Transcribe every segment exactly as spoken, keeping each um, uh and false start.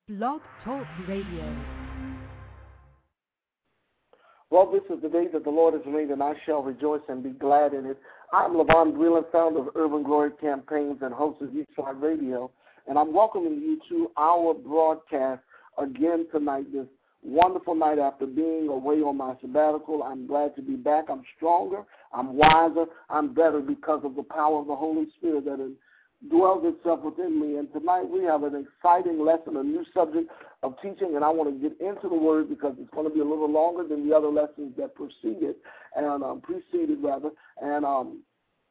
Blog Talk Radio. Well, this is the day that the Lord has made, and I shall rejoice and be glad in it. I'm LaVon Breland, founder of Urban Glory Campaigns and host of Eastside Radio, and I'm welcoming you to our broadcast again tonight, this wonderful night after being away on my sabbatical. I'm glad to be back. I'm stronger. I'm wiser. I'm better because of the power of the Holy Spirit that is dwells itself within me. And tonight we have an exciting lesson, a new subject of teaching, and I want to get into the Word because it's going to be a little longer than the other lessons that preceded, and um, preceded rather. And um,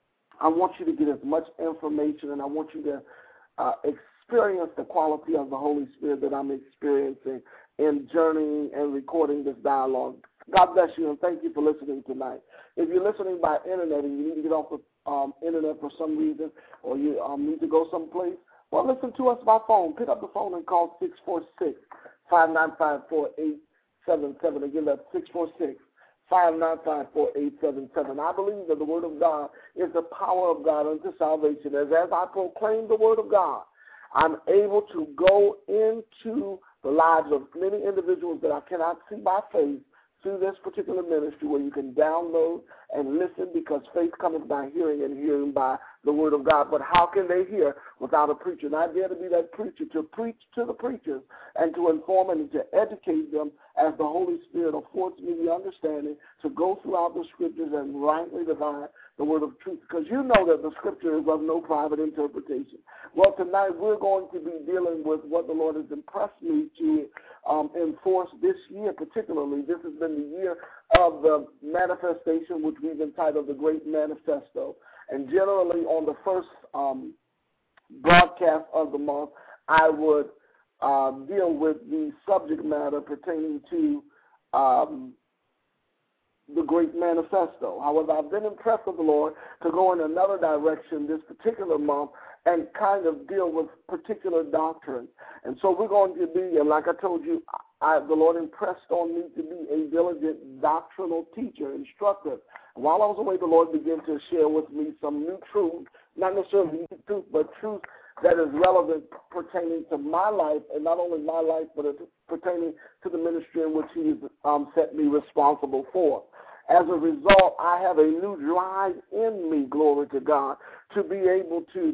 I want you to get as much information, and I want you to uh, experience the quality of the Holy Spirit that I'm experiencing in journeying and recording this dialogue. God bless you, and thank you for listening tonight. If you're listening by internet and you need to get off the Um, internet for some reason, or you um, need to go someplace, well, listen to us by phone. Pick up the phone and call six four six, five nine five, four eight seven seven. Again, that's six four six, five nine five, four eight seven seven. I believe that the Word of God is the power of God unto salvation. As, as I proclaim the Word of God, I'm able to go into the lives of many individuals that I cannot see by faith through this particular ministry, where you can download and listen, because faith cometh by hearing and hearing by the Word of God. But how can they hear without a preacher? And I dare to be that preacher, to preach to the preachers and to inform and to educate them as the Holy Spirit affords me the understanding to go throughout the Scriptures and rightly divide the word of truth, because you know that the Scripture is of no private interpretation. Well, tonight we're going to be dealing with what the Lord has impressed me to um, enforce this year particularly. This has been the year of the manifestation, which we've entitled The Great Manifesto. And generally on the first um, broadcast of the month, I would uh, deal with the subject matter pertaining to um, the Great Manifesto. However, I've been impressed with the Lord to go in another direction this particular month and kind of deal with particular doctrines. And so we're going to be, and like I told you, I, the Lord impressed on me to be a diligent doctrinal teacher, instructor. And while I was away, the Lord began to share with me some new truth, not necessarily new truth, but truth that is relevant pertaining to my life, and not only my life, but pertaining to the ministry in which He has um, set me responsible for. As a result, I have a new drive in me, glory to God, to be able to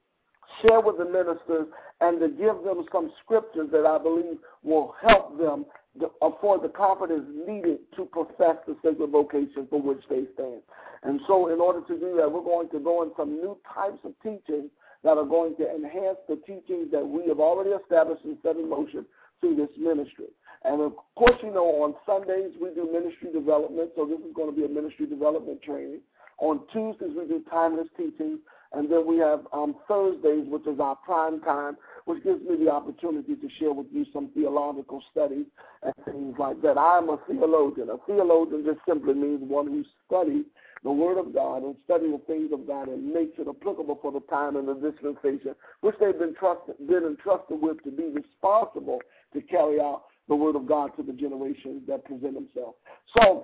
share with the ministers and to give them some scriptures that I believe will help them to afford the confidence needed to profess the sacred vocation for which they stand. And so in order to do that, we're going to go in some new types of teachings that are going to enhance the teachings that we have already established and set in motion through this ministry. And of course, you know, on Sundays we do ministry development, so this is going to be a ministry development training. On Tuesdays we do timeless teachings, and then we have um, Thursdays, which is our prime time, which gives me the opportunity to share with you some theological studies and things like that. I am a theologian. A theologian just simply means one who studies the Word of God and study the things of God and makes it applicable for the time and the dispensation which they've been trusted, been entrusted with to be responsible to carry out the Word of God to the generations that present themselves. So,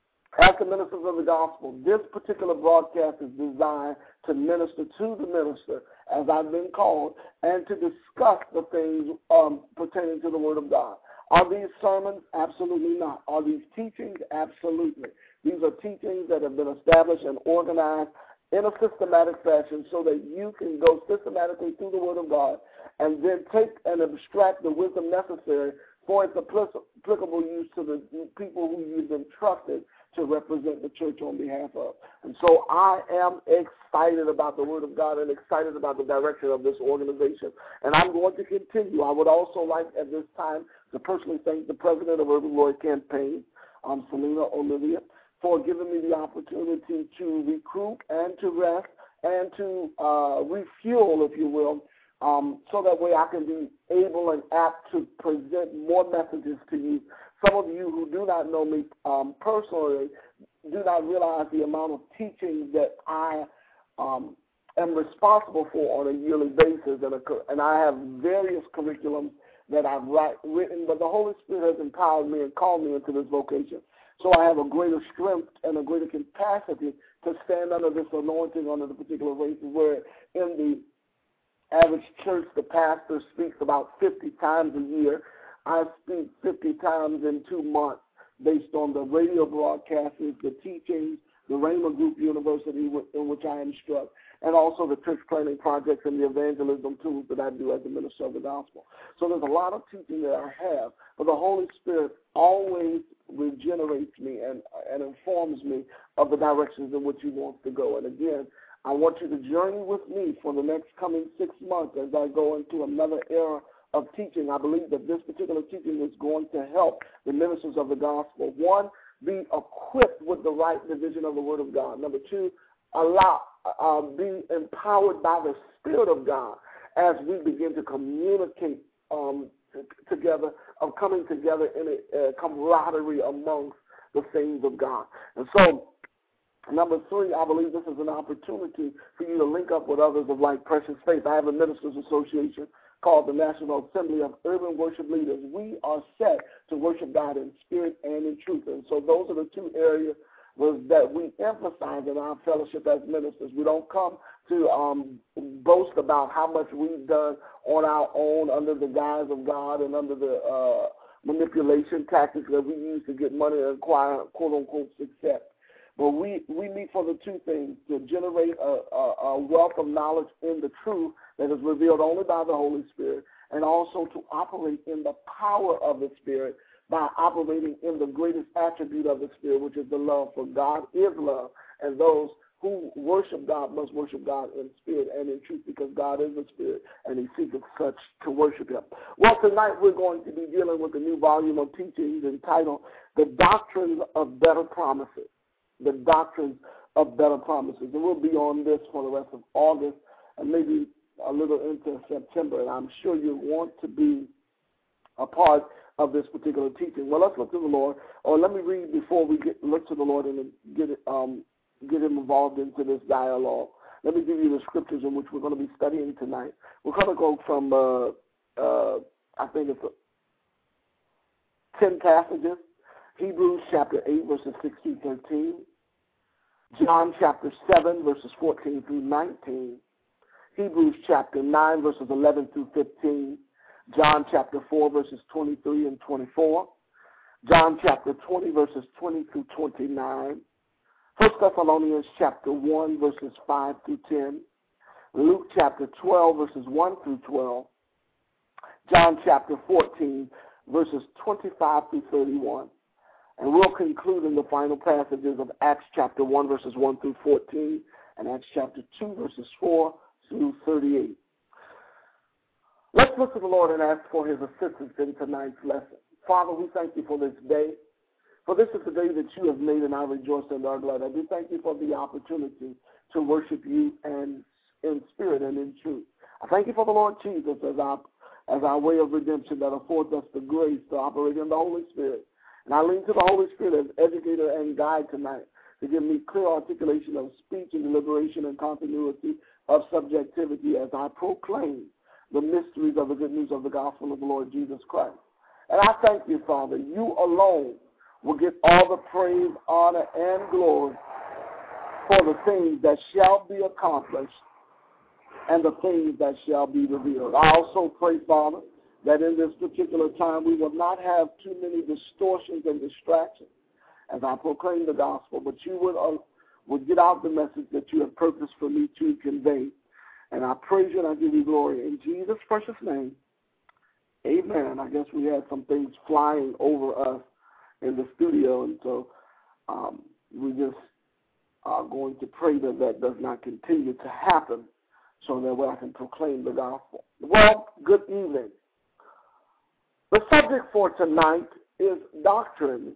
as the ministers of the gospel, this particular broadcast is designed to minister to the minister, as I've been called, and to discuss the things um, pertaining to the Word of God. Are these sermons? Absolutely not. Are these teachings? Absolutely. These are teachings that have been established and organized in a systematic fashion so that you can go systematically through the Word of God and then take and abstract the wisdom necessary for its applicable use to the people who you've been trusted to represent the church on behalf of. And so I am excited about the Word of God and excited about the direction of this organization. And I'm going to continue. I would also like at this time to personally thank the president of Urban Glory Campaign, um, Selena Olivia, for giving me the opportunity to recruit and to rest and to uh, refuel, if you will, um, so that way I can be able and apt to present more messages to you. Some of you who do not know me um, personally do not realize the amount of teaching that I um, am responsible for on a yearly basis, and, a, and I have various curriculums that I've write, written, but the Holy Spirit has empowered me and called me into this vocation. So I have a greater strength and a greater capacity to stand under this anointing under the particular races, where in the average church, the pastor speaks about fifty times a year. I speak fifty times in two months based on the radio broadcasts, the teachings, the Rhema Group University in which I instruct, and also the church planning projects and the evangelism tools that I do as a minister of the gospel. So there's a lot of teaching that I have, but the Holy Spirit always regenerates me and, and informs me of the directions in which He wants to go. And again, I want you to journey with me for the next coming six months as I go into another era of teaching. I believe that this particular teaching is going to help the ministers of the gospel. One, be equipped with the right division of the Word of God. Number two, allow, uh, be empowered by the Spirit of God as we begin to communicate um, t- together, of coming together in a uh, camaraderie amongst the things of God. And so, number three, I believe this is an opportunity for you to link up with others of like precious faith. I have a ministers association called the National Assembly of Urban Worship Leaders. We are set to worship God in spirit and in truth. And so those are the two areas was that we emphasize in our fellowship as ministers. We don't come to um, boast about how much we've done on our own under the guise of God and under the uh, manipulation tactics that we use to get money and acquire quote-unquote success. But we, we meet for the two things, to generate a, a, a wealth of knowledge in the truth that is revealed only by the Holy Spirit, and also to operate in the power of the Spirit by operating in the greatest attribute of the Spirit, which is the love. For God is love, and those who worship God must worship God in spirit and in truth, because God is a spirit, and He seeketh such to worship Him. Well, tonight we're going to be dealing with a new volume of teachings entitled The Doctrines of Better Promises. The Doctrines of Better Promises. And we'll be on this for the rest of August and maybe a little into September. And I'm sure you want to be a part of this particular teaching. Well, let's look to the Lord. Or let me read before we get look to the Lord and get it, um, get Him involved into this dialogue. Let me give you the scriptures in which we're going to be studying tonight. We're going to go from, uh, uh, I think it's a, ten passages. Hebrews chapter eight, verses six through thirteen. John chapter seven, verses fourteen through nineteen. Hebrews chapter nine, verses eleven through fifteen. John chapter four, verses twenty-three and twenty-four. John chapter twenty, verses twenty through twenty-nine. First Thessalonians chapter one, verses five through ten. Luke chapter twelve, verses one through twelve. John chapter fourteen, verses twenty-five through thirty-one. And we'll conclude in the final passages of Acts chapter one, verses one through fourteen, and Acts chapter two, verses four through thirty-eight. Let's look to the Lord and ask for His assistance in tonight's lesson. Father, we thank You for this day, for this is the day that You have made, and I rejoice and are glad. I do thank You for the opportunity to worship You and in spirit and in truth. I thank You for the Lord Jesus as our, as our way of redemption that affords us the grace to operate in the Holy Spirit. And I lean to the Holy Spirit as educator and guide tonight to give me clear articulation of speech and deliberation and continuity of subjectivity as I proclaim the mysteries of the good news of the gospel of the Lord Jesus Christ. And I thank You, Father. You alone will get all the praise, honor, and glory for the things that shall be accomplished and the things that shall be revealed. I also pray, Father, that in this particular time we will not have too many distortions and distractions as I proclaim the gospel, but You would, uh, would get out the message that You have purposed for me to convey. And I praise You and I give You glory. In Jesus' precious name, amen. I guess we had some things flying over us in the studio, and so um, we just are going to pray that that does not continue to happen so that way I can proclaim the gospel. Well, good evening. The subject for tonight is doctrines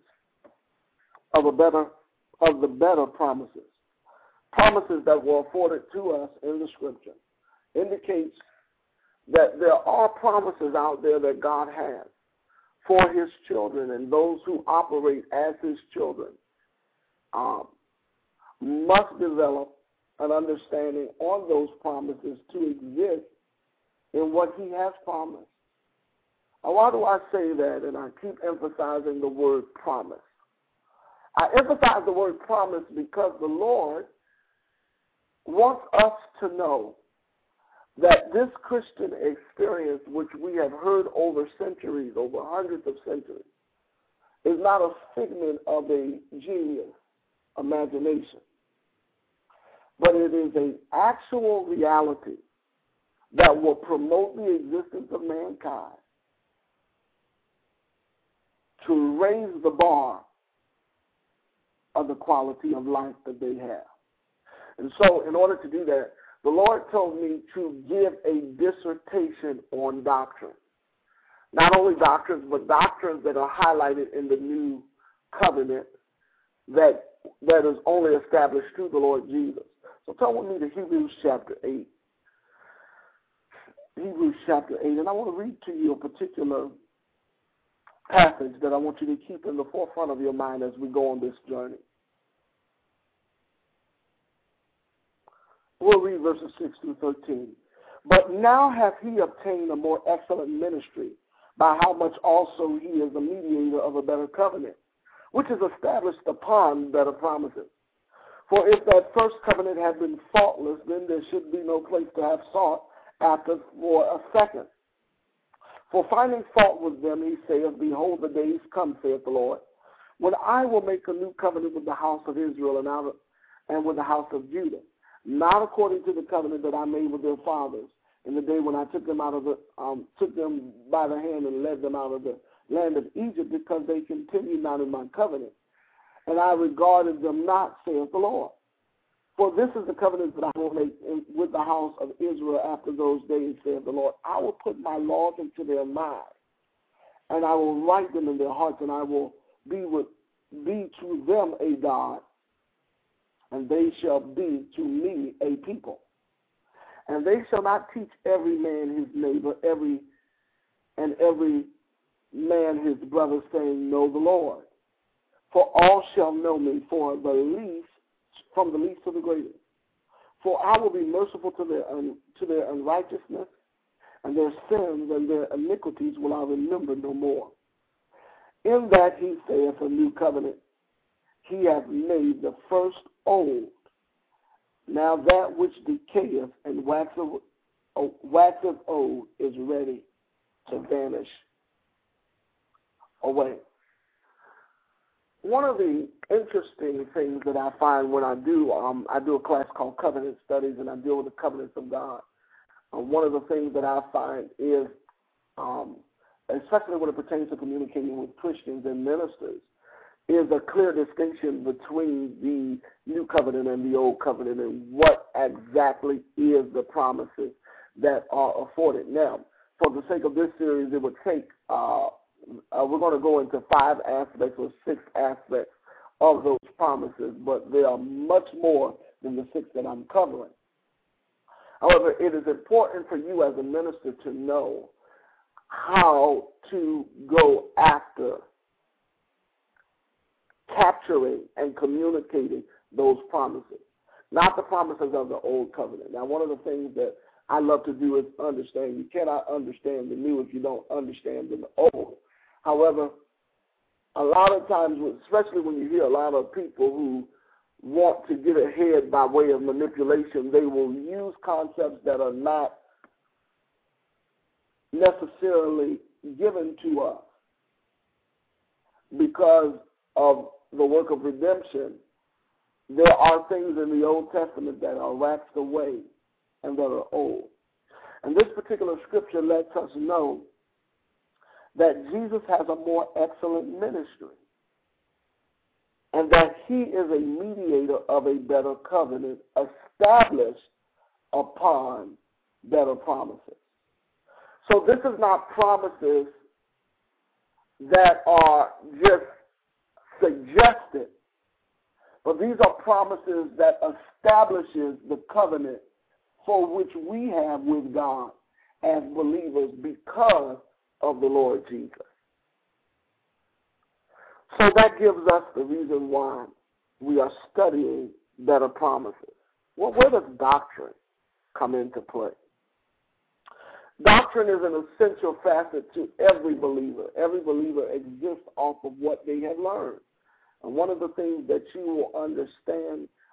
of a better of the better promises. Promises that were afforded to us in the Scripture indicates that there are promises out there that God has for His children, and those who operate as His children um, must develop an understanding on those promises to exist in what He has promised. Now, why do I say that? And I keep emphasizing the word promise. I emphasize the word promise because the Lord wants us to know that this Christian experience, which we have heard over centuries, over hundreds of centuries, is not a figment of a genius imagination, but it is an actual reality that will promote the existence of mankind, to raise the bar of the quality of life that they have. And so in order to do that, the Lord told me to give a dissertation on doctrine. Not only doctrines, but doctrines that are highlighted in the new covenant that that is only established through the Lord Jesus. So turn with me to Hebrews chapter eight. Hebrews chapter eight, and I want to read to you a particular passage that I want you to keep in the forefront of your mind as we go on this journey. We'll read verses six through thirteen. But now hath he obtained a more excellent ministry, by how much also he is a mediator of a better covenant, which is established upon better promises. For if that first covenant had been faultless, then there should be no place to have sought after for a second. For finding fault with them, he saith, Behold, the days come, saith the Lord, when I will make a new covenant with the house of Israel and, out of, and with the house of Judah, not according to the covenant that I made with their fathers in the day when I took them out of the um, took them by the hand and led them out of the land of Egypt, because they continued not in my covenant, and I regarded them not, saith the Lord. For this is the covenant that I will make in, with the house of Israel after those days, saith the Lord. I will put my laws into their mind, and I will write them in their hearts, and I will be with be to them a God, and they shall be to me a people. And they shall not teach every man his neighbor, every and every man his brother, saying, Know the Lord. For all shall know me, for the least, from the least to the greatest. For I will be merciful to their un, to their unrighteousness, and their sins and their iniquities will I remember no more. In that he saith a new covenant, he hath made the first old. Now that which decayeth and waxeth, waxeth old is ready to vanish away. One of the interesting things that I find when I do, um, I do a class called Covenant Studies, and I deal with the covenants of God. Um, one of the things that I find is, um, especially when it pertains to communicating with Christians and ministers, is a clear distinction between the new covenant and the old covenant, and what exactly is the promises that are afforded. Now, for the sake of this series, it would take, uh, uh, we're going to go into five aspects or six aspects of those promises, but there are much more than the six that I'm covering. However, it is important for you as a minister to know how to go after capturing and communicating those promises, not the promises of the old covenant. Now, one of the things that I love to do is understand. You cannot understand the new if you don't understand the old. However, a lot of times, especially when you hear a lot of people who want to get ahead by way of manipulation, they will use concepts that are not necessarily given to us because of the work of redemption. There are things in the Old Testament that are waxed away and that are old. And this particular scripture lets us know that Jesus has a more excellent ministry, and that he is a mediator of a better covenant established upon better promises. So this is not promises that are just suggested, but these are promises that establishes the covenant for which we have with God as believers because of the Lord Jesus. So that gives us the reason why we are studying better promises. Well, where does doctrine come into play? Doctrine is an essential facet to every believer. Every believer exists off of what they have learned. And one of the things that you will understand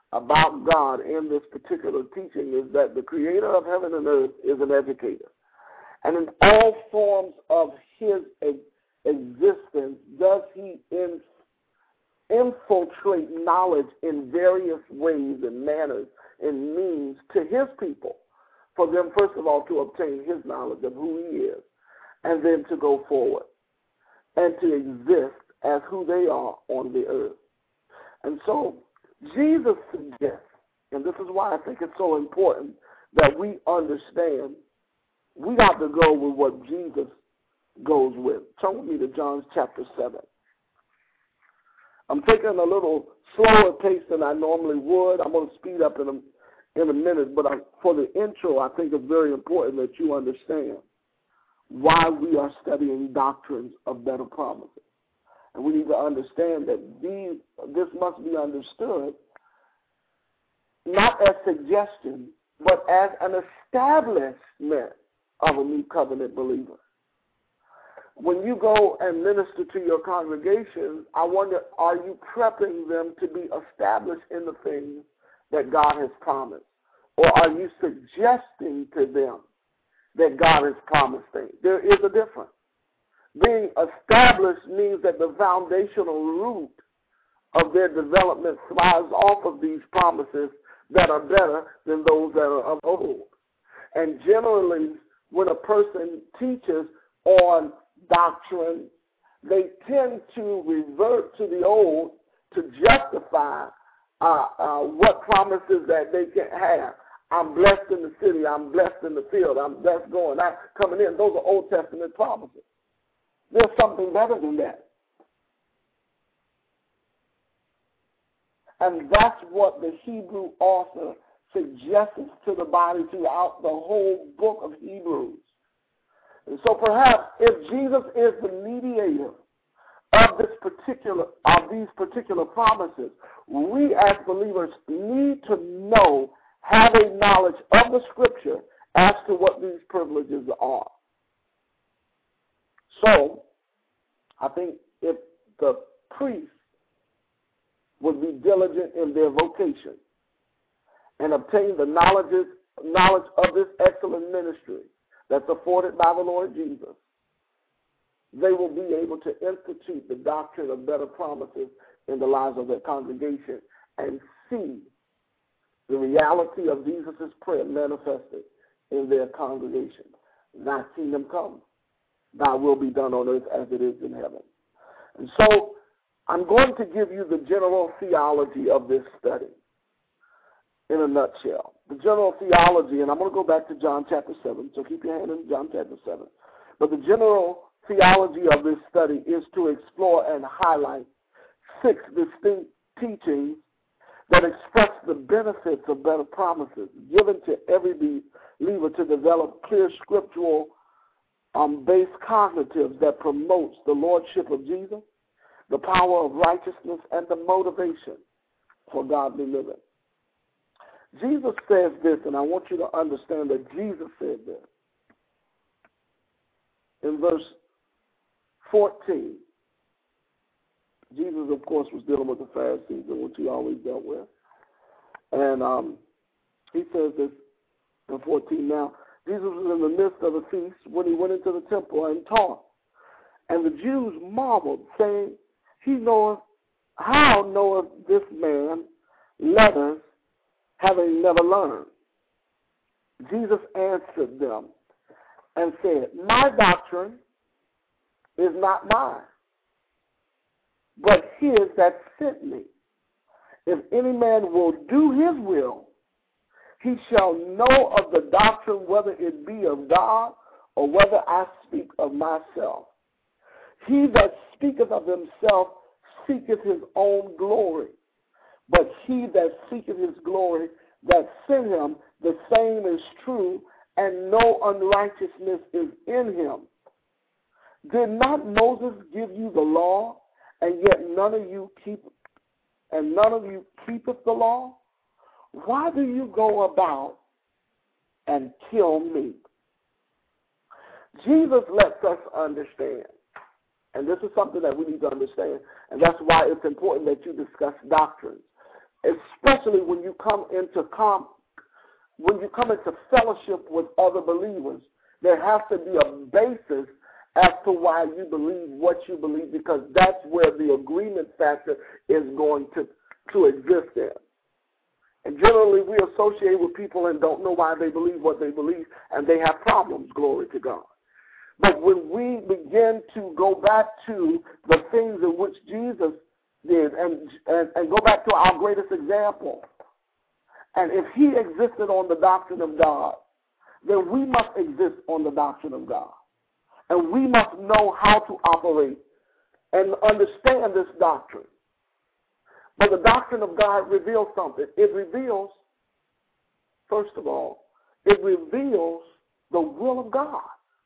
about God in this particular teaching is that the creator of heaven and earth is an educator. And in all forms of his existence, does he in, infiltrate knowledge in various ways and manners and means to his people, for them, first of all, to obtain his knowledge of who he is, and then to go forward and to exist as who they are on the earth. And so Jesus suggests, and this is why I think it's so important that we understand, we got to go with what Jesus goes with. Turn with me to John chapter seven. I'm taking a little slower pace than I normally would. I'm going to speed up in a, in a minute, but I, for the intro, I think it's very important that you understand why we are studying doctrines of better promises. And we need to understand that these, this must be understood not as suggestion, but as an establishment of a new covenant believer. When you go and minister to your congregation, I wonder, are you prepping them to be established in the things that God has promised? Or are you suggesting to them that God has promised things? There is a difference. Being established means that the foundational root of their development thrives off of these promises that are better than those that are of old. And generally, when a person teaches on doctrine, they tend to revert to the old to justify uh, uh, what promises that they can have. I'm blessed in the city. I'm blessed in the field. I'm blessed going out, coming in. Those are Old Testament promises. There's something better than that. And that's what the Hebrew author suggests to the body throughout the whole book of Hebrews. And so perhaps if Jesus is the mediator of this particular of these particular promises, we as believers need to know, have a knowledge of the Scripture as to what these privileges are. So, I think if the priests would be diligent in their vocation and obtain the knowledge, knowledge of this excellent ministry that's afforded by the Lord Jesus, they will be able to institute the doctrine of better promises in the lives of their congregation and see the reality of Jesus' prayer manifested in their congregation. Thy kingdom come, thy will be done on earth as it is in heaven. And so I'm going to give you the general theology of this study in a nutshell. The general theology, and I'm going to go back to John chapter seven, so keep your hand in John chapter seven. But the general theology of this study is to explore and highlight six distinct teachings that express the benefits of better promises given to every believer to develop clear scriptural um, based cognitives that promotes the lordship of Jesus, the power of righteousness, and the motivation for godly living. Jesus says this, and I want you to understand that Jesus said this. In verse fourteen, Jesus, of course, was dealing with the Pharisees, which he always dealt with. And um, he says this in fourteen now. Jesus was in the midst of the feast when he went into the temple and taught. And the Jews marveled, saying, He knoweth, how knoweth this man letters, having never learned? Jesus answered them and said, My doctrine is not mine, but his that sent me. If any man will do his will, he shall know of the doctrine, whether it be of God or whether I speak of myself. He that speaketh of himself seeketh his own glory, but he that seeketh his glory that sent him, the same is true, and no unrighteousness is in him. Did not Moses give you the law, and yet none of you keep, and none of you keepeth the law? Why do you go about and kill me? Jesus lets us understand, and this is something that we need to understand, and that's why it's important that you discuss doctrines. especially when you come into com- when you come into fellowship with other believers. There has to be a basis as to why you believe what you believe, because that's where the agreement factor is going to, to exist in. And generally we associate with people and don't know why they believe what they believe, and they have problems, glory to God. But when we begin to go back to the things in which Jesus did and, and, and go back to our greatest example, and if he existed on the doctrine of God, then we must exist on the doctrine of God. And we must know how to operate and understand this doctrine. But the doctrine of God reveals something. It reveals, first of all, it reveals the will of God.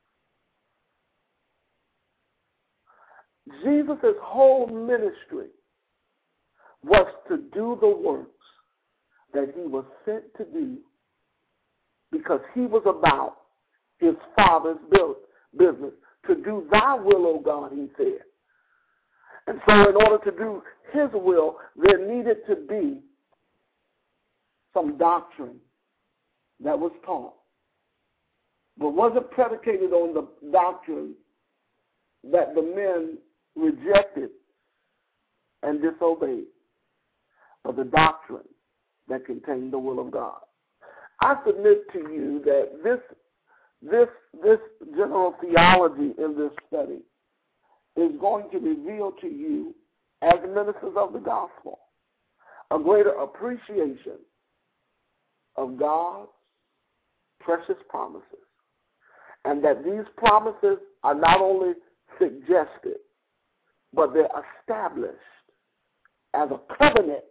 Jesus' whole ministry was to do the works that he was sent to do, because he was about his Father's business. To do thy will, O God, he said. And so in order to do his will, there needed to be some doctrine that was taught. But wasn't predicated on the doctrine that the men rejected and disobeyed, but the doctrine that contained the will of God. I submit to you that this this this general theology in this study is going to reveal to you, as ministers of the gospel, a greater appreciation of God's precious promises, and that these promises are not only suggested, but they're established as a covenant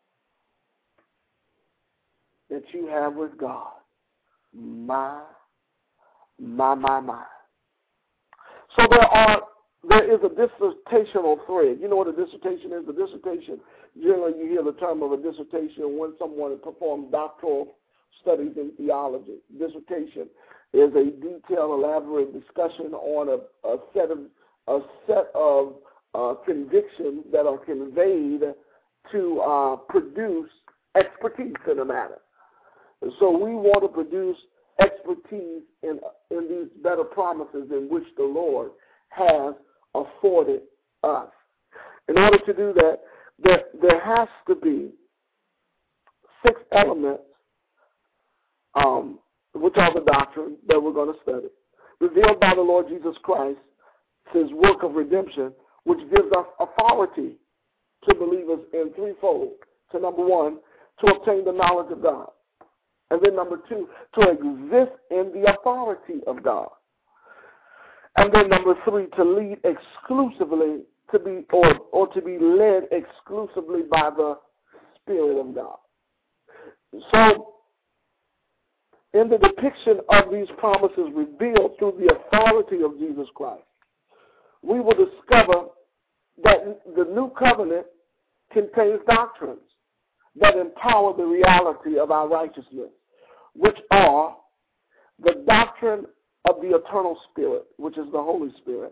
that you have with God. My, my, my, my. So there are, there is a dissertational thread. You know what a dissertation is? A dissertation, generally you hear the term of a dissertation when someone performs doctoral studies in theology. Dissertation is a detailed, elaborate discussion on a, a set of a set of uh, convictions that are conveyed to uh, produce expertise in a matter. And so we want to produce expertise in in these better promises in which the Lord has afforded us. In order to do that, there, there has to be six elements, um, which are the doctrine that we're going to study, revealed by the Lord Jesus Christ, his work of redemption, which gives us authority to believers in threefold. To number one, to obtain the knowledge of God. And then number two, to exist in the authority of God. And then number three, to lead exclusively, to be or, or to be led exclusively by the Spirit of God. So, in the depiction of these promises revealed through the authority of Jesus Christ, we will discover that the new covenant contains doctrines that empower the reality of our righteousness, which are the doctrine of the eternal Spirit, which is the Holy Spirit,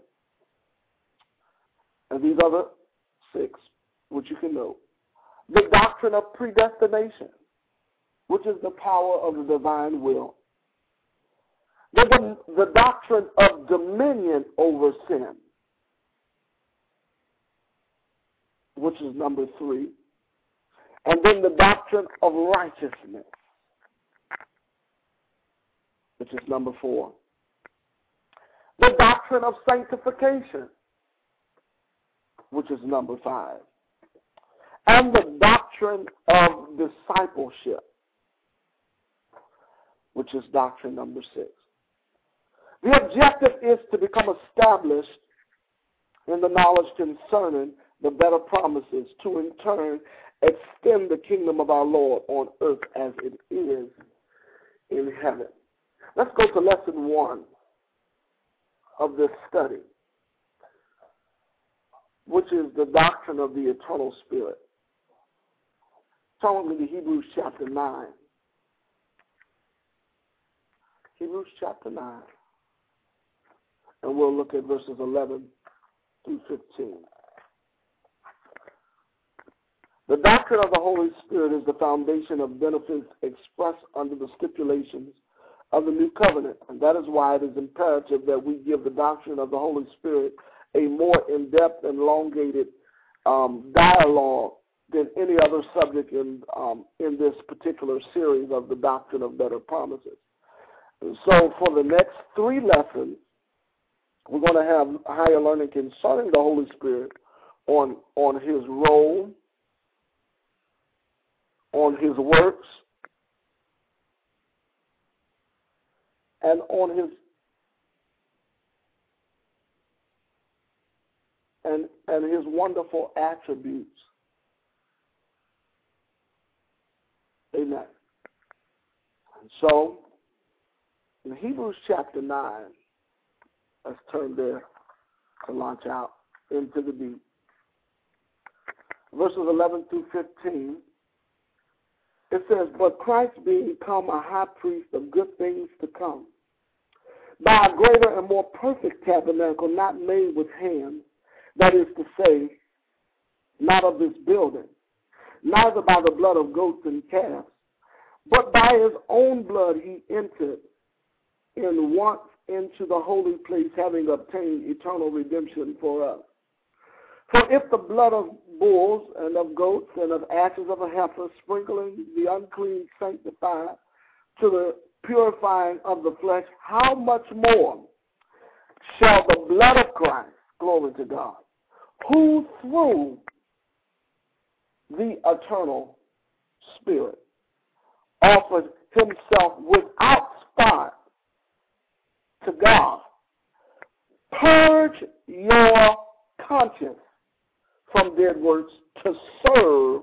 and these other six, which you can know. The doctrine of predestination, which is the power of the divine will. The, the doctrine of dominion over sin, which is number three. And then the doctrine of righteousness, which is number four. The doctrine of sanctification, which is number five. And the doctrine of discipleship, which is doctrine number six. The objective is to become established in the knowledge concerning the better promises, to in turn extend the kingdom of our Lord on earth as it is in heaven. Let's go to lesson one of this study, which is the doctrine of the eternal Spirit. Turn with me to Hebrews chapter nine. Hebrews chapter nine. And we'll look at verses eleven through fifteen. The doctrine of the Holy Spirit is the foundation of benefits expressed under the stipulations of the new covenant, and that is why it is imperative that we give the doctrine of the Holy Spirit a more in-depth and elongated um, dialogue than any other subject in um, in this particular series of the doctrine of better promises. And so for the next three lessons, we're going to have higher learning concerning the Holy Spirit on, on his role, on his works, and on his and and his wonderful attributes. Amen. And so, in Hebrews chapter nine, let's turn there to launch out into the deep. Verses eleven through fifteen, it says, "But Christ being become a high priest of good things to come, by a greater and more perfect tabernacle not made with hands, that is to say, not of this building, neither by the blood of goats and calves, but by his own blood he entered in once into the holy place, having obtained eternal redemption for us. For if the blood of bulls and of goats and of ashes of a heifer, sprinkling the unclean, sanctify to the purifying of the flesh, how much more shall the blood of Christ, glory to God, who through the eternal Spirit offered himself without spot to God, purge your conscience from dead works to serve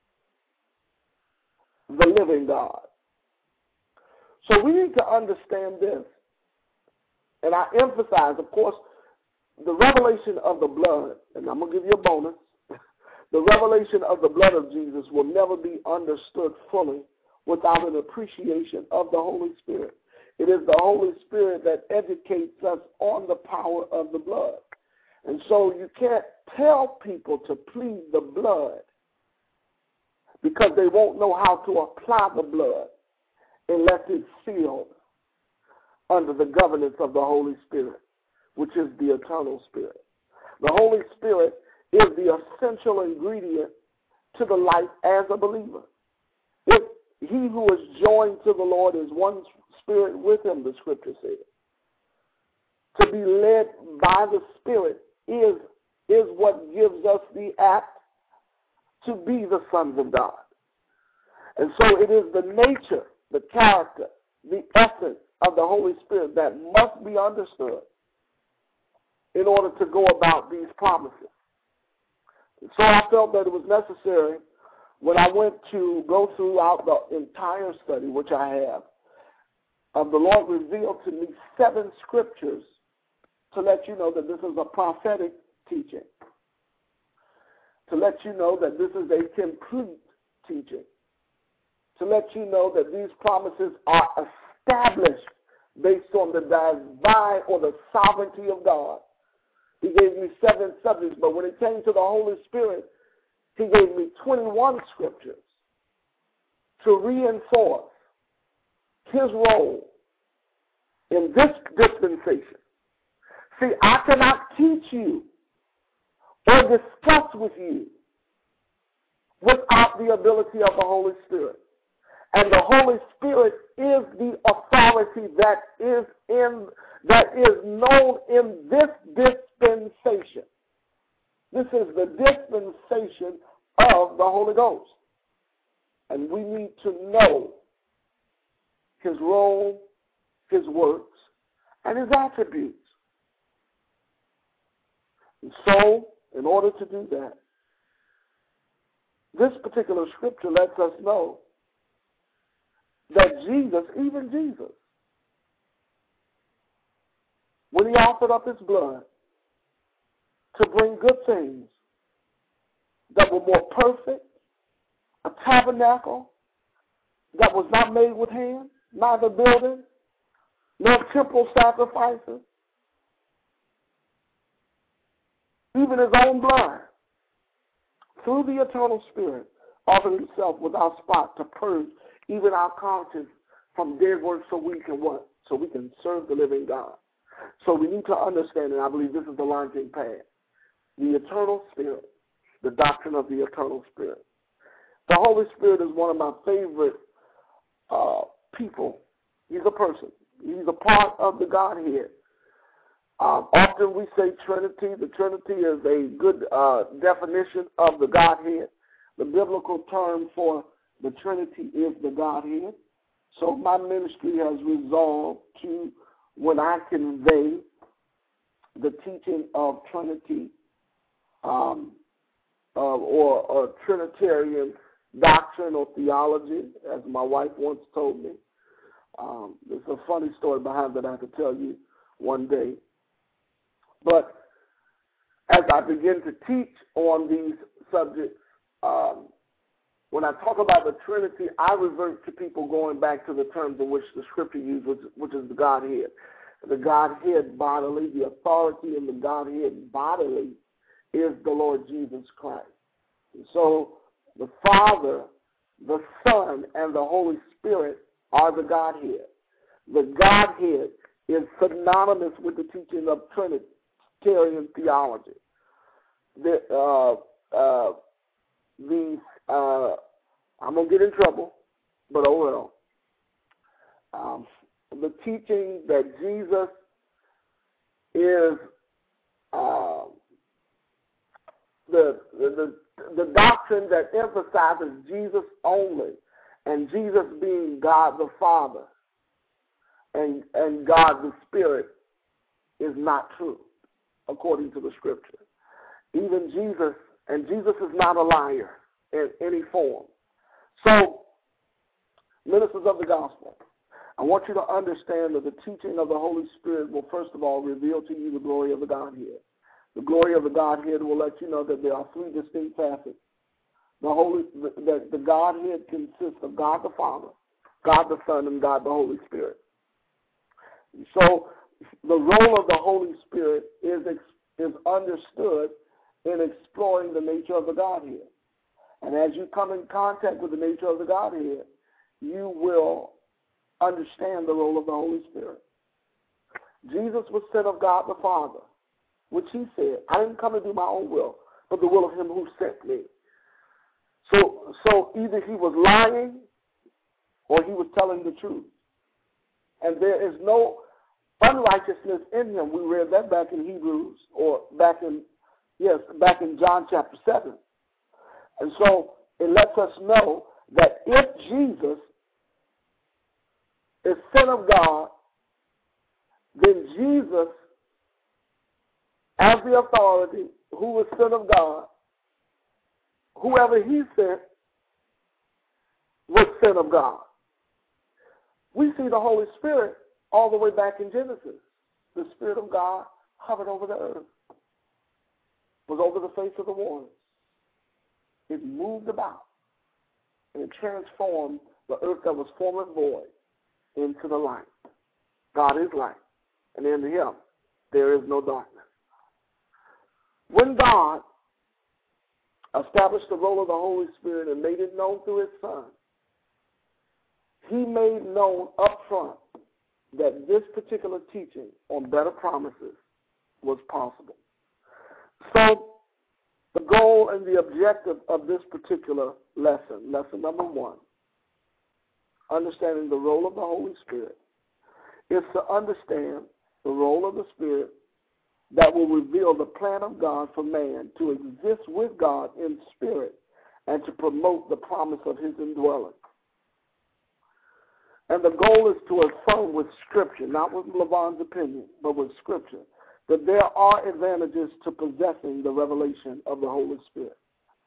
the living God." So we need to understand this. And I emphasize, of course, the revelation of the blood, and I'm going to give you a bonus, the revelation of the blood of Jesus will never be understood fully without an appreciation of the Holy Spirit. It is the Holy Spirit that educates us on the power of the blood. And so you can't tell people to plead the blood because they won't know how to apply the blood unless it's sealed under the governance of the Holy Spirit, which is the eternal Spirit. The Holy Spirit is the essential ingredient to the life as a believer. If he who is joined to the Lord is one spirit with him, the scripture says. To be led by the Spirit is, is what gives us the act to be the sons of God. And so it is the nature, the character, the essence of the Holy Spirit that must be understood in order to go about these promises. And so I felt that it was necessary when I went to go throughout the entire study, which I have, of the Lord revealed to me seven scriptures to let you know that this is a prophetic teaching, to let you know that this is a complete teaching, to let you know that these promises are established based on the divine or the sovereignty of God. He gave me seven subjects, but when it came to the Holy Spirit, he gave me twenty-one scriptures to reinforce his role in this dispensation. See, I cannot teach you or discuss with you without the ability of the Holy Spirit. And the Holy Spirit is the authority that is in that is known in this dispensation. This is the dispensation of the Holy Ghost. And we need to know his role, his works, and his attributes. And so, in order to do that, this particular scripture lets us know that Jesus, even Jesus, when he offered up his blood to bring good things that were more perfect, a tabernacle that was not made with hands, neither building, nor temple sacrifices, even his own blood, through the eternal Spirit, offering himself without spot to purge even our conscience from dead works so we can what? So we can serve the living God. So we need to understand, and I believe this is the launching pad, the eternal spirit, the doctrine of the eternal spirit. The Holy Spirit is one of my favorite uh, people. He's a person. He's a part of the Godhead. Um, often we say Trinity. The Trinity is a good uh, definition of the Godhead. The biblical term for the Trinity is the Godhead. So my ministry has resolved to, when I convey the teaching of Trinity um, uh, or, or Trinitarian doctrine or theology, as my wife once told me. Um, there's a funny story behind that I could tell you one day. But as I begin to teach on these subjects, um, when I talk about the Trinity, I revert to people going back to the terms in which the Scripture uses, which, which is the Godhead. The Godhead bodily, the authority in the Godhead bodily is the Lord Jesus Christ. So the Father, the Son, and the Holy Spirit are the Godhead. The Godhead is synonymous with the teaching of Trinitarian theology. The, uh, uh, the uh, I'm going to get in trouble, but oh well. Um, the teaching that Jesus is uh, the, the the doctrine that emphasizes Jesus only, and Jesus being God the Father and and God the Spirit is not true, according to the Scripture. Even Jesus, and Jesus is not a liar in any form. So, ministers of the gospel, I want you to understand that the teaching of the Holy Spirit will first of all reveal to you the glory of the Godhead. The glory of the Godhead will let you know that there are three distinct facets. The Holy, the, the, the Godhead consists of God the Father, God the Son, and God the Holy Spirit. So the role of the Holy Spirit is is understood in exploring the nature of the Godhead. And as you come in contact with the nature of the Godhead, you will understand the role of the Holy Spirit. Jesus was sent of God the Father, which he said, I didn't come to do my own will, but the will of him who sent me. So, so either he was lying or he was telling the truth. And there is no unrighteousness in him. We read that back in Hebrews, or back in, yes, back in John chapter seven. And so it lets us know that if Jesus is Son of God, then Jesus, as the authority, who was Son of God, whoever he sent, was Son of God. We see the Holy Spirit all the way back in Genesis. The Spirit of God hovered over the earth, was over the face of the waters. It moved about, and it transformed the earth that was formerly void into the light. God is light, and in him there is no darkness. When God established the role of the Holy Spirit and made it known through his Son, he made known up front that this particular teaching on better promises was possible. So the goal and the objective of this particular lesson, lesson number one, understanding the role of the Holy Spirit, is to understand the role of the Spirit that will reveal the plan of God for man to exist with God in spirit and to promote the promise of his indwelling. And the goal is to affirm with Scripture, not with LaVon's opinion, but with Scripture, that there are advantages to possessing the revelation of the Holy Spirit.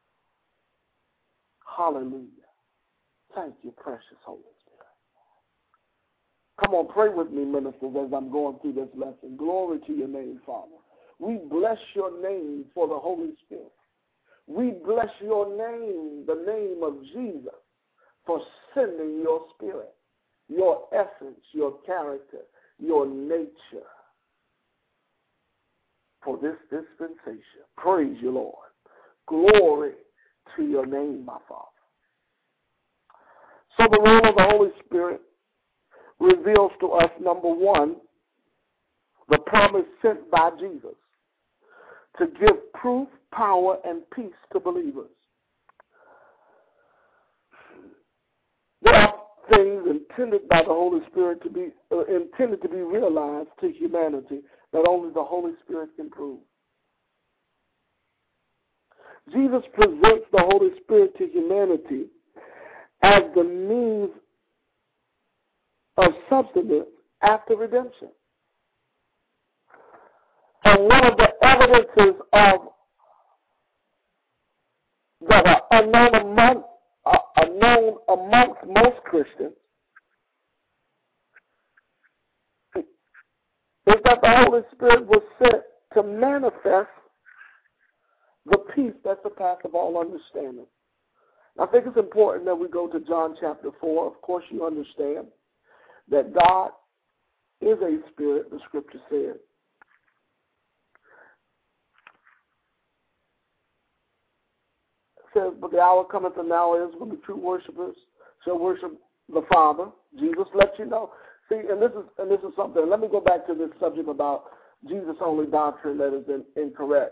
Hallelujah. Thank you, precious Holy Spirit. Come on, pray with me, ministers, as I'm going through this lesson. Glory to your name, Father. We bless your name for the Holy Spirit. We bless your name, the name of Jesus, for sending your Spirit, your essence, your character, your nature for this dispensation. Praise you, Lord. Glory to your name, my Father. So the role of the Holy Spirit reveals to us, number one, the promise sent by Jesus to give proof, power, and peace to believers. There are things intended by the Holy Spirit to be uh, intended to be realized to humanity that only the Holy Spirit can prove. Jesus presents the Holy Spirit to humanity as the means of substance after redemption. And one of the evidences of that are unknown among uh, unknown amongst most Christians is that the Holy Spirit was sent to manifest the peace that surpasses all understanding. I think it's important that we go to John chapter four. Of course, you understand that God is a spirit, the scripture says. It says, but the hour cometh and now is when the true worshipers shall worship the Father. Jesus lets you know. See, and this is and this is something. Let me go back to this subject about Jesus only doctrine that is in, incorrect.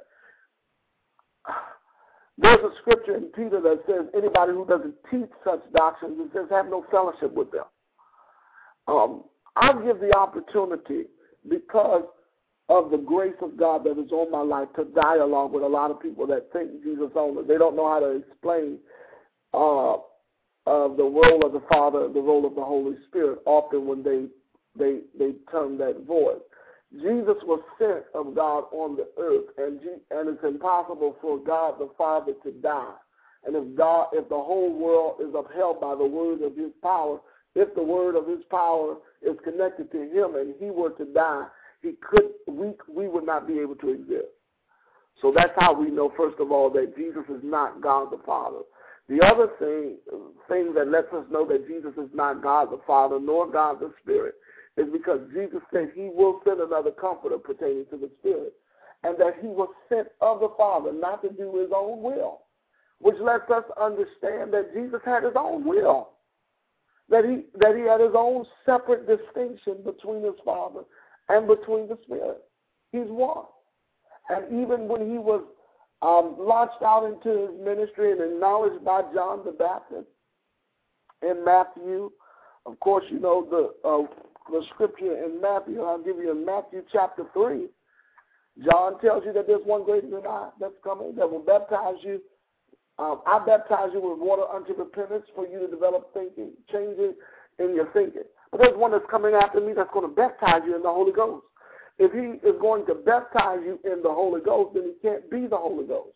There's a scripture in Peter that says anybody who doesn't teach such doctrines, it says have no fellowship with them. Um, I give the opportunity, because of the grace of God that is on my life, to dialogue with a lot of people that think Jesus only. They don't know how to explain uh, uh, the role of the Father, the role of the Holy Spirit, often when they they they term that void. Jesus was sent of God on the earth, and G- and it's impossible for God the Father to die. And if God, if the whole world is upheld by the word of His power, if the word of His power is connected to Him, and He were to die, He could we we would not be able to exist. So that's how we know, first of all, that Jesus is not God the Father. The other thing thing that lets us know that Jesus is not God the Father nor God the Spirit is because Jesus said He will send another comforter pertaining to the Spirit, and that He was sent of the Father not to do His own will, which lets us understand that Jesus had His own will, that he that He had His own separate distinction between His Father and between the Spirit. He's one. And even when He was um, launched out into His ministry and acknowledged by John the Baptist in Matthew, of course, you know the uh, the scripture in Matthew. I'll give you in Matthew chapter three. John tells you that there's one greater than I that's coming that will baptize you. Um, I baptize you with water unto repentance for you to develop thinking, changes in your thinking. But there's one that's coming after me that's going to baptize you in the Holy Ghost. If He is going to baptize you in the Holy Ghost, then He can't be the Holy Ghost.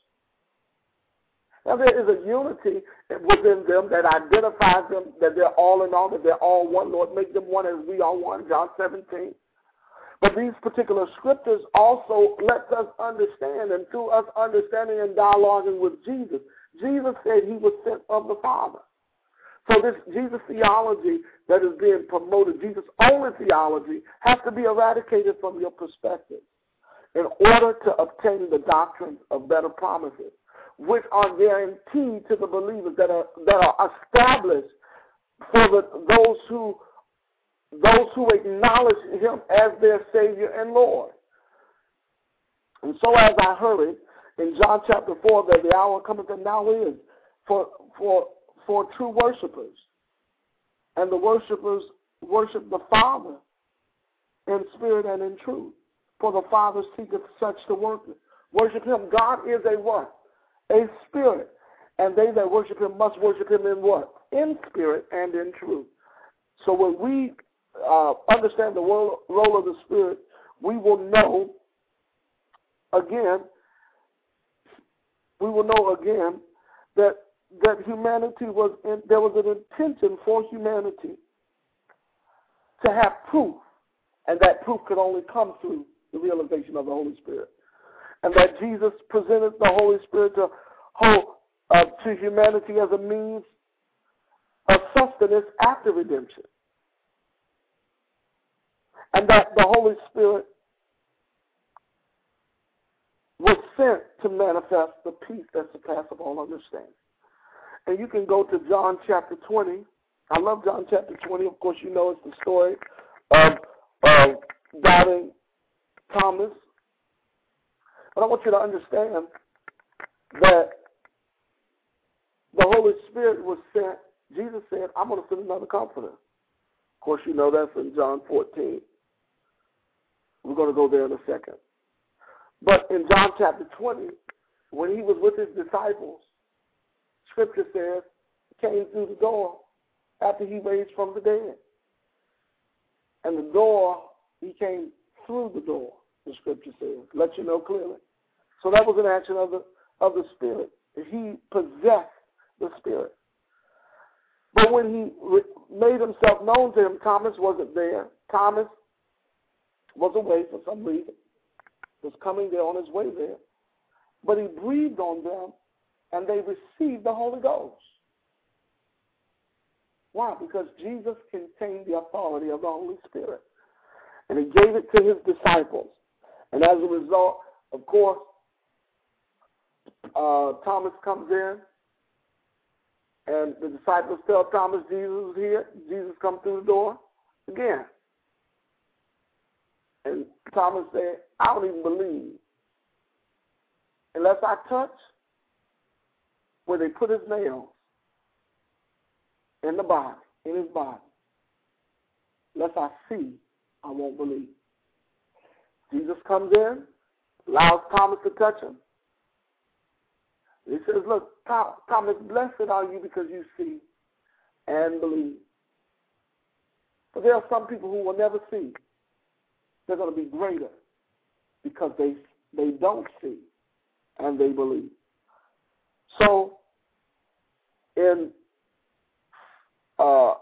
Now, there is a unity within them that identifies them, that they're all in all, that they're all one. Lord, make them one as we are one, John seventeen. But these particular scriptures also let us understand, and through us understanding and dialoguing with Jesus, Jesus said He was sent of the Father. So this Jesus theology that is being promoted, Jesus only theology, has to be eradicated from your perspective in order to obtain the doctrines of better promises, which are guaranteed to the believers, that are that are established for the, those who those who acknowledge Him as their Savior and Lord. And so, as I heard in John chapter four, that the hour cometh and now is for for for true worshipers, and the worshipers worship the Father in spirit and in truth. For the Father seeketh such to work worship Him. God is a what? A spirit, and they that worship Him must worship Him in what? In spirit and in truth. So when we uh, understand the role, role of the Spirit, we will know again, we will know again that that humanity was in, there was an intention for humanity to have proof, and that proof could only come through the realization of the Holy Spirit. And that Jesus presented the Holy Spirit to, whole, uh, to humanity as a means of sustenance after redemption. And that the Holy Spirit was sent to manifest the peace that surpasses all understanding. And you can go to John chapter twenty, I love John chapter twenty. Of course, you know it's the story of, of doubting Thomas. But I want you to understand that the Holy Spirit was sent. Jesus said, I'm going to send another comforter. Of course, you know that's in John fourteen. We're going to go there in a second. But in John chapter twenty, when he was with his disciples, Scripture says he came through the door after he raised from the dead. And the door, he came through the door, the Scripture says. Let you know clearly. So that was an action of the of the Spirit. He possessed the Spirit. But when he re- made himself known to him, Thomas wasn't there. Thomas was away for some reason. Was coming there on his way there. But he breathed on them, and they received the Holy Ghost. Why? Because Jesus contained the authority of the Holy Spirit. And he gave it to his disciples. And as a result, of course, uh, Thomas comes in, and the disciples tell Thomas Jesus is here. Jesus comes through the door again. And Thomas said, I don't even believe unless I touch where they put his nails in the body, in his body. Unless I see, I won't believe. Jesus comes in, allows Thomas to touch him. He says, look, Thomas, blessed are you because you see and believe. But there are some people who will never see. They're going to be greater because they they don't see and they believe. So in uh,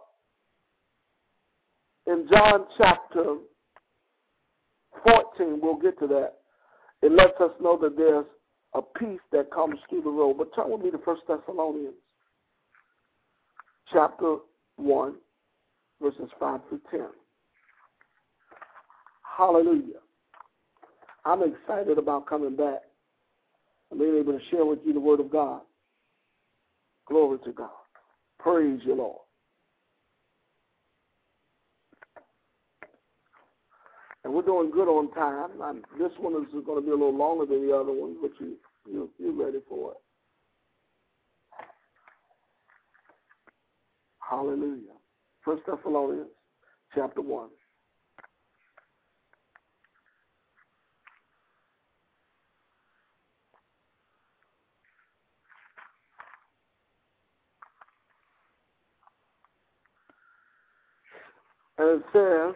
in John chapter fourteen, we'll get to that. It lets us know that there's a peace that comes through the road. But turn with me to First Thessalonians chapter one, verses five through ten. Hallelujah. I'm excited about coming back and being able to share with you the Word of God. Glory to God. Praise you, Lord. And we're doing good on time. I'm, this one is going to be a little longer than the other ones, but you, you, you're ready for it. Hallelujah. First Thessalonians chapter one. And it says,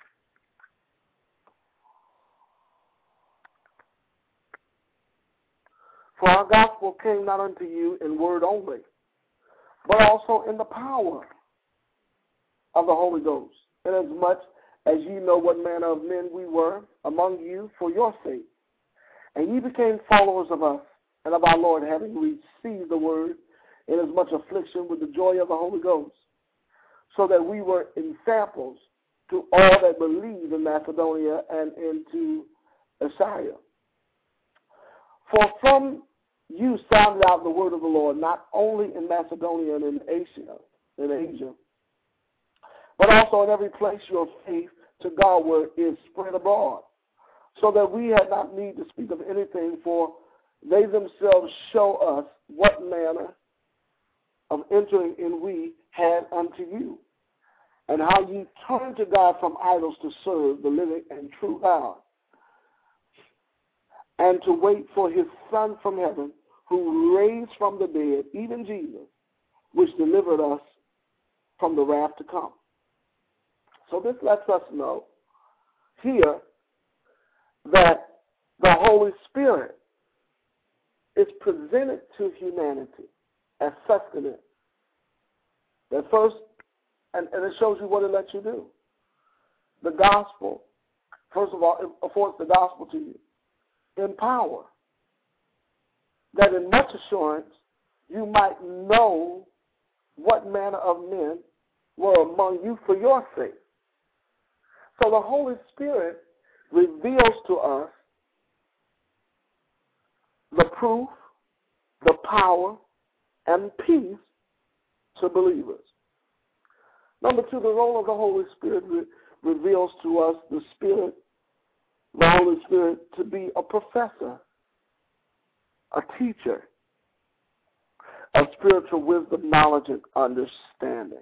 for our gospel came not unto you in word only, but also in the power of the Holy Ghost, inasmuch as ye know what manner of men we were among you for your sake. And ye became followers of us and of our Lord, having received the word in as much affliction with the joy of the Holy Ghost, so that we were examples to all that believe in Macedonia and into Achaia. For from you sounded out the word of the Lord, not only in Macedonia and in Asia, in Asia, but also in every place your faith to Godward is spread abroad, so that we had not need to speak of anything, for they themselves show us what manner of entering in we had unto you, and how you turned to God from idols to serve the living and true God, and to wait for his Son from heaven, who raised from the dead, even Jesus, which delivered us from the wrath to come. So this lets us know here that the Holy Spirit is presented to humanity as sustenance. That first, and, and it shows you what it lets you do. The gospel, first of all, it affords the gospel to you in power, that in much assurance you might know what manner of men were among you for your sake. So the Holy Spirit reveals to us the proof, the power, and peace to believers. Number two, the role of the Holy Spirit re- reveals to us the Spirit, the Holy Spirit, to be a professor, a teacher of spiritual wisdom, knowledge, and understanding.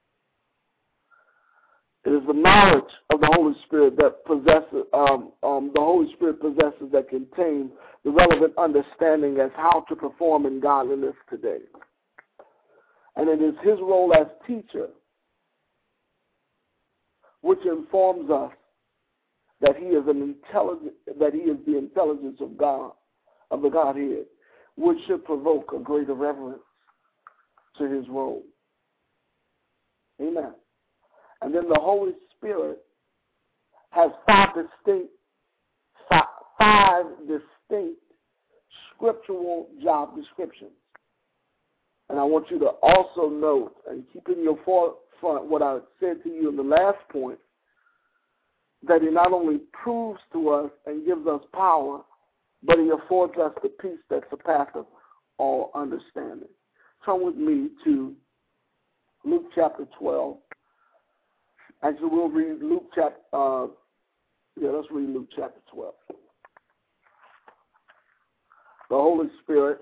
It is the knowledge of the Holy Spirit that possesses, um, um, the Holy Spirit possesses that contains the relevant understanding as how to perform in godliness today. And it is his role as teacher which informs us that he is an intelligent, that he is the intelligence of God, of the Godhead, which should provoke a greater reverence to his role. Amen. And then the Holy Spirit has five distinct, five, five distinct scriptural job descriptions. And I want you to also note and keep in your forefront what I said to you in the last point, that he not only proves to us and gives us power, but he affords us the peace that surpasses all understanding. Turn with me to Luke chapter twelve. Actually, we'll read Luke chapter, uh, yeah, let's read Luke chapter twelve. The Holy Spirit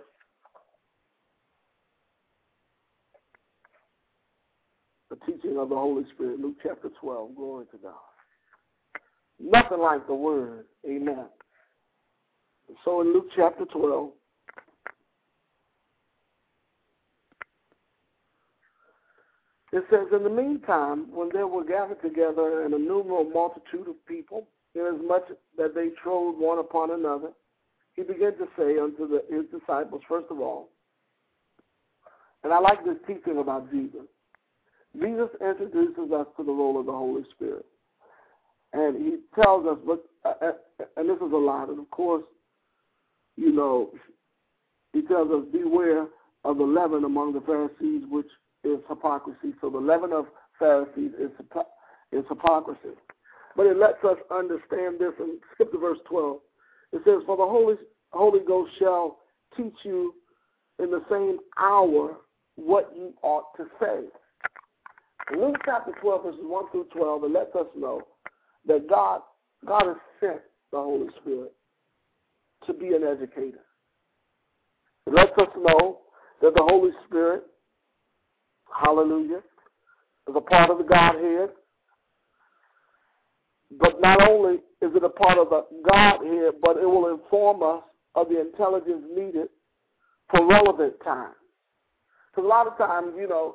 the teaching of the Holy Spirit, Luke chapter twelve. Glory to God. Nothing like the word. Amen. So in Luke chapter twelve, it says, in the meantime, when there were gathered together an innumerable multitude of people, inasmuch that they trode one upon another, he began to say unto the, his disciples, first of all, and I like this teaching about Jesus. Jesus introduces us to the role of the Holy Spirit. And he tells us, but, uh, and this is a lot, and of course, you know, he tells us, beware of the leaven among the Pharisees, which is hypocrisy. So the leaven of Pharisees is, is hypocrisy. But it lets us understand this, and skip to verse twelve. It says, for the Holy, Holy Ghost shall teach you in the same hour what you ought to say. In Luke chapter twelve, verses one through twelve, it lets us know that God, God has sent the Holy Spirit to be an educator. It lets us know that the Holy Spirit, hallelujah, is a part of the Godhead. But not only is it a part of the Godhead, but it will inform us of the intelligence needed for relevant times. Because a lot of times, you know,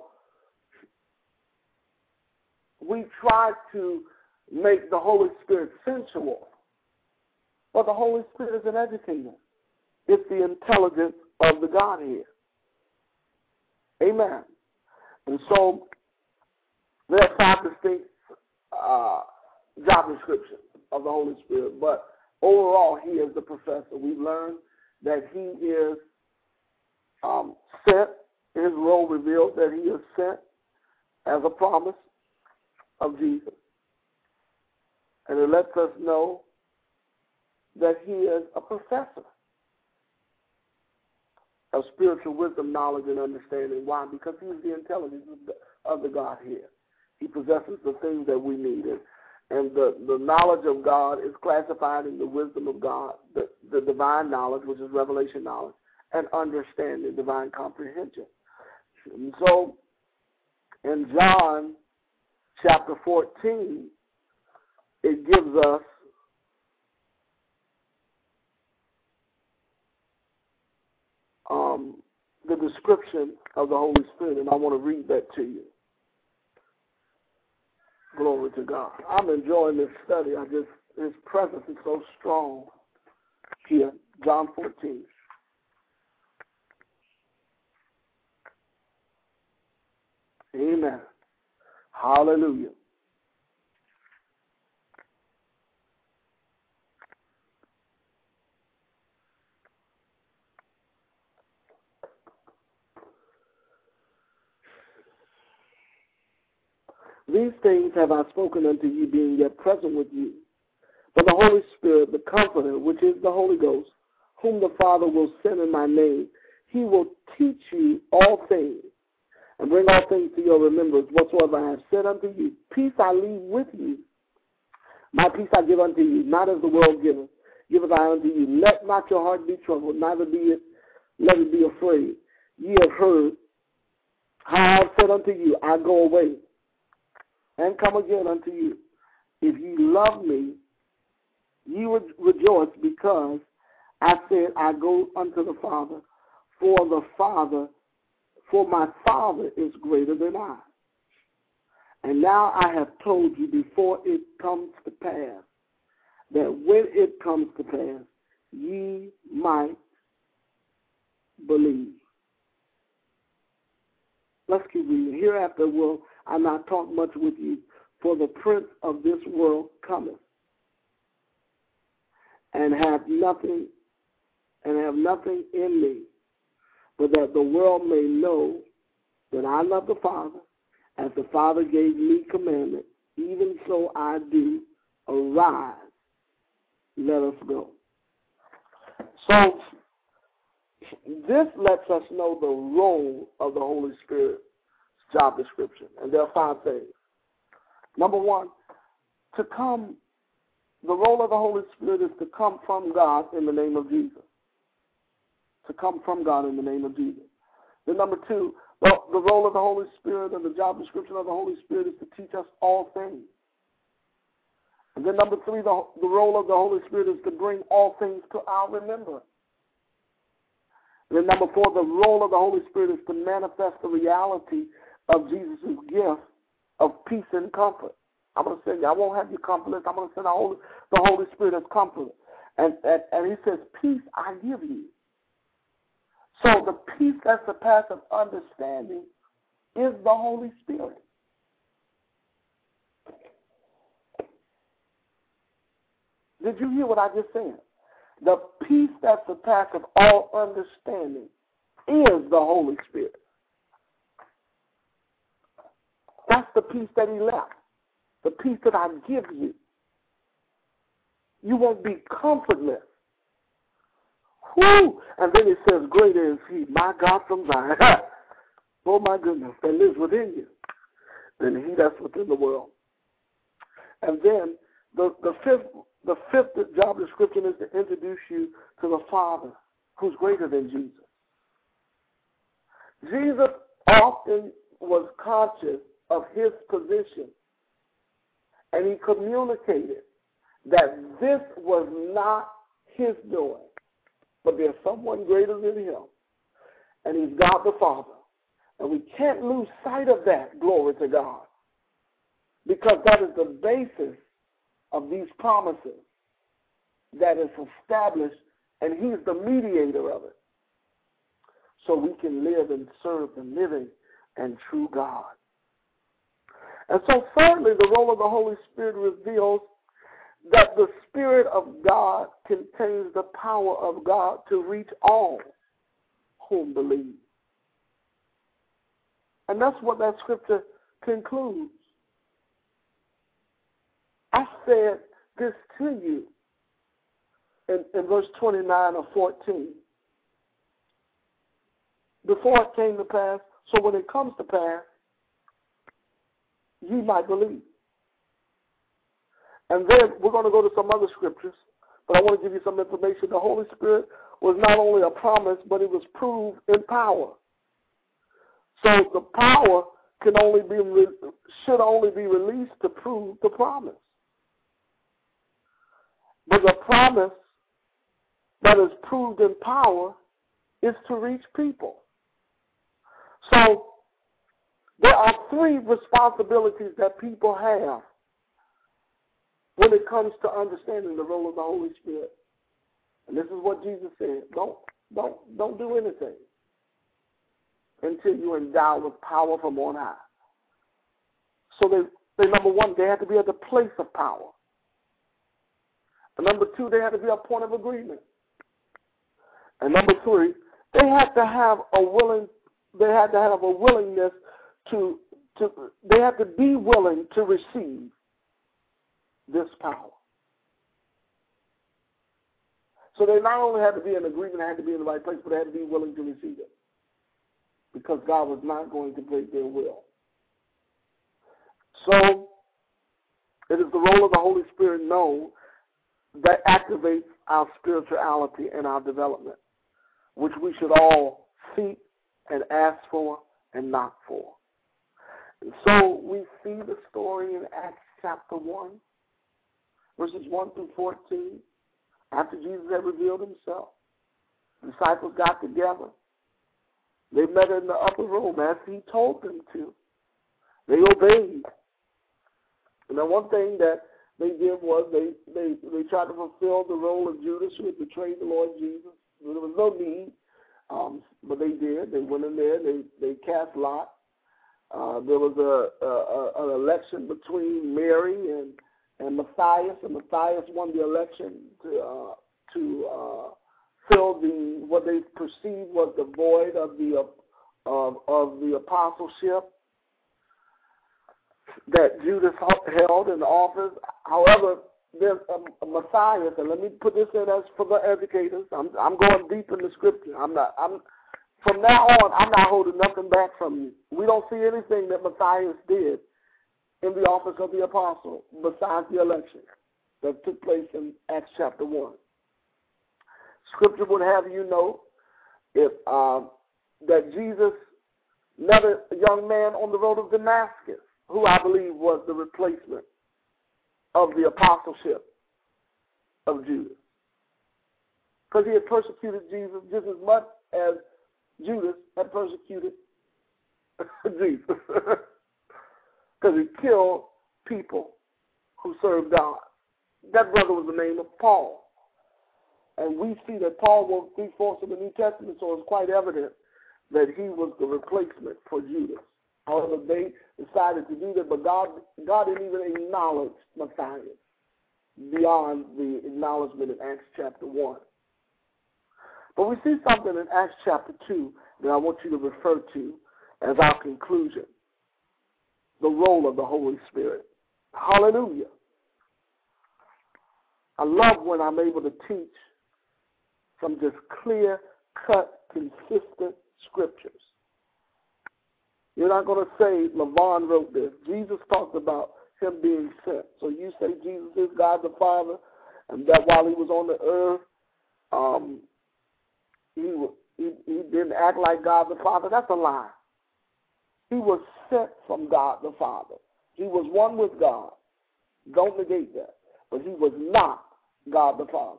we try to make the Holy Spirit sensual. But the Holy Spirit is an educator. It's the intelligence of the Godhead. Amen. And so there are five distinct uh, job descriptions of the Holy Spirit. But overall, he is the professor. We've learned that he is um, sent. His role reveals that he is sent as a promise of Jesus. And it lets us know that he is a professor of spiritual wisdom, knowledge, and understanding. Why? Because he is the intelligence of the, of the Godhead. He possesses the things that we need. And, and the, the knowledge of God is classified in the wisdom of God, the, the divine knowledge, which is revelation knowledge, and understanding, divine comprehension. And so in John chapter fourteen, it gives us um, the description of the Holy Spirit, and I want to read that to you. Glory to God. I'm enjoying this study. I just, his presence is so strong here. John fourteen. Amen. Hallelujah. These things have I spoken unto you, being yet present with you. But the Holy Spirit, the Comforter, which is the Holy Ghost, whom the Father will send in my name, he will teach you all things, and bring all things to your remembrance whatsoever I have said unto you. Peace I leave with you. My peace I give unto you, not as the world giveth, giveth I unto you. Let not your heart be troubled, neither be it, let it be afraid. Ye have heard how I have said unto you, I go away, and come again unto you. If ye love me, ye would rejoice, because I said, I go unto the Father, for the Father, for my Father is greater than I. And now I have told you before it comes to pass, that when it comes to pass, ye might believe. Let's keep reading. Hereafter will I not talk much with you, for the prince of this world cometh, and have nothing, and have nothing in me, but that the world may know that I love the Father, as the Father gave me commandment, even so I do. Arise, let us go. So this lets us know the role of the Holy Spirit's job description, and there are five things. Number one, to come, the role of the Holy Spirit is to come from God in the name of Jesus. To come from God in the name of Jesus. Then number two, the, the role of the Holy Spirit and the job description of the Holy Spirit is to teach us all things. And then number three, the, the role of the Holy Spirit is to bring all things to our remembrance. And then number four, the role of the Holy Spirit is to manifest the reality of Jesus' gift of peace and comfort. I'm going to send you, I won't have you comfortless. I'm going to send the Holy, the Holy Spirit as comfort. And, and, and he says, peace I give you. So the peace that surpasses understanding is the Holy Spirit. Did you hear what I just said? The peace that surpasses all understanding is the Holy Spirit. That's the peace that he left. The peace that I give you. You won't be comfortless. Whoo! And then it says, greater is he, my God from Zion. Oh my goodness, that lives within you than he that's within the world. And then the, the fifth the fifth job description is to introduce you to the Father, who's greater than Jesus. Jesus often was conscious of his position, and he communicated that this was not his doing, but there's someone greater than him, and he's God the Father. And we can't lose sight of that, glory to God, because that is the basis of these promises that is established, and he's the mediator of it, so we can live and serve the living and true God. And so thirdly, the role of the Holy Spirit reveals that the Spirit of God contains the power of God to reach all whom believe. And that's what that scripture concludes. I said this to you in, in verse twenty-nine of fourteen. Before it came to pass, so when it comes to pass, ye might believe. And then we're going to go to some other scriptures, but I want to give you some information. The Holy Spirit was not only a promise, but it was proved in power. So the power can only be re- should only be released to prove the promise. But the promise that is proved in power is to reach people. So there are three responsibilities that people have when it comes to understanding the role of the Holy Spirit. And this is what Jesus said. Don't, don't, don't do anything until you're endowed with power from on high. So they, they, number one, they had to be at the place of power. And number two, they had to be a point of agreement. And number three, they had to have a willing, they had to have a willingness to, to they had to be willing to receive this power. So they not only had to be in agreement, they had to be in the right place, but they had to be willing to receive it. because God was not going to break their will. So it is the role of the Holy Spirit known that activates our spirituality and our development, which we should all seek and ask for and knock for. And so we see the story in Acts chapter one, verses one through fourteen. After Jesus had revealed himself, the disciples got together. They met in the upper room as he told them to. They obeyed. And the one thing that they did was they, they, they tried to fulfill the role of Judas, who had betrayed the Lord Jesus. There was no need, um, but they did. They went in there. They, they cast lots. Uh, there was a, a, a an election between Mary and and Matthias, and Matthias won the election to uh, to uh, fill the what they perceived was the void of the uh, of of the apostleship that Judas held in office. However, there's a, a Matthias, and let me put this in as for the educators. I'm I'm going deep in the scripture. I'm not. I'm from now on. I'm not holding nothing back from you. We don't see anything that Matthias did in the office of the apostle besides the election that took place in Acts chapter one. Scripture would have you know if um, that Jesus met a young man on the road of Damascus, who I believe was the replacement of the apostleship of Judas. Because he had persecuted Jesus just as much as Judas had persecuted Jesus. Because he killed people who served God. That brother was the name of Paul. And we see that Paul was three-fourths of the New Testament, so it's quite evident that he was the replacement for Judas. However, they decided to do that, but God, God didn't even acknowledge Matthias beyond the acknowledgement in Acts chapter one. But we see something in Acts chapter two that I want you to refer to as our conclusion. The role of the Holy Spirit. Hallelujah. I love when I'm able to teach some just clear-cut, consistent scriptures. You're not going to say LaVon wrote this. Jesus talked about him being sent. So you say Jesus is God the Father, and that while he was on the earth, um, he, he, he didn't act like God the Father. That's a lie. He was sent from God the Father. He was one with God. Don't negate that. But he was not God the Father.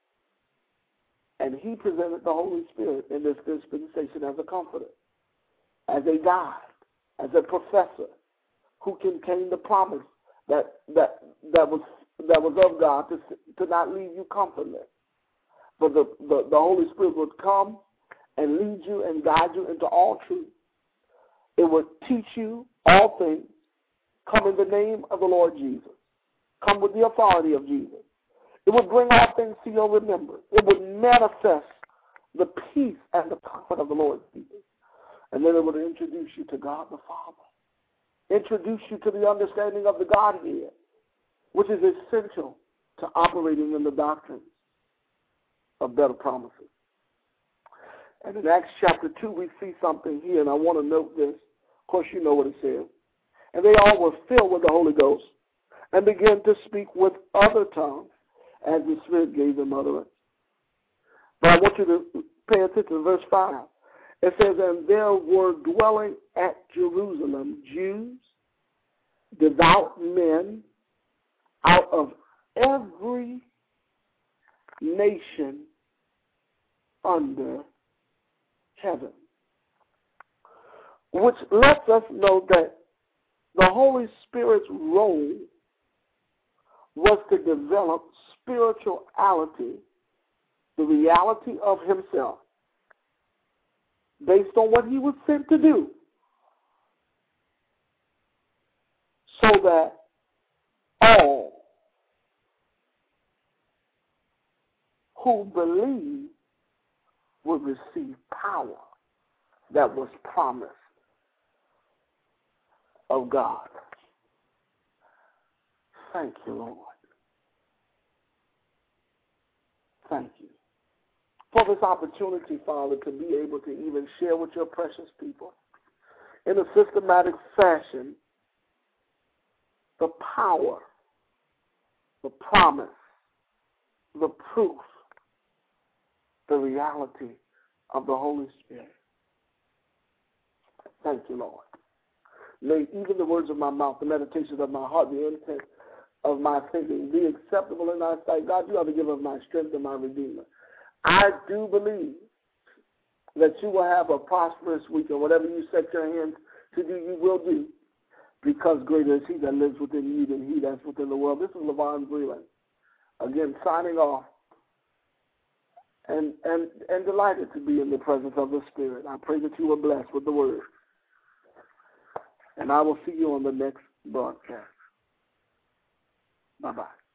And he presented the Holy Spirit in this dispensation as a comforter, as a guide, as a professor who contained the promise that that that was that was of God to, to not leave you comfortless. But the, the, the Holy Spirit would come and lead you and guide you into all truth. It would teach you all things. Come in the name of the Lord Jesus. Come with the authority of Jesus. It would bring all things to your remembrance. It would manifest the peace and the comfort of the Lord Jesus. And then it would introduce you to God the Father. Introduce you to the understanding of the Godhead, which is essential to operating in the doctrines of better promises. And in Acts chapter two, we see something here, and I want to note this. Of course, you know what it says. And they all were filled with the Holy Ghost and began to speak with other tongues as the Spirit gave them utterance. But I want you to pay attention to verse five. It says, and there were dwelling at Jerusalem Jews, devout men, out of every nation under heaven. Which lets us know that the Holy Spirit's role was to develop spirituality, the reality of himself, based on what he was sent to do, so that all who believe would receive power that was promised of God. Thank you, Lord. Thank you. for this opportunity, Father, to be able to even share with your precious people in a systematic fashion the power, the promise, the proof, the reality of the Holy Spirit. Thank you, Lord. May even the words of my mouth, the meditations of my heart, the intent of my thinking be acceptable in thy sight. God, you are the giver of my strength and my redeemer. I do believe that you will have a prosperous week, and whatever you set your hands to do, you will do, because greater is he that lives within you than he that's within the world. This is LaVon Breland, again, signing off, and, and, and delighted to be in the presence of the Spirit. I pray that you are blessed with the word, and I will see you on the next broadcast. Bye-bye.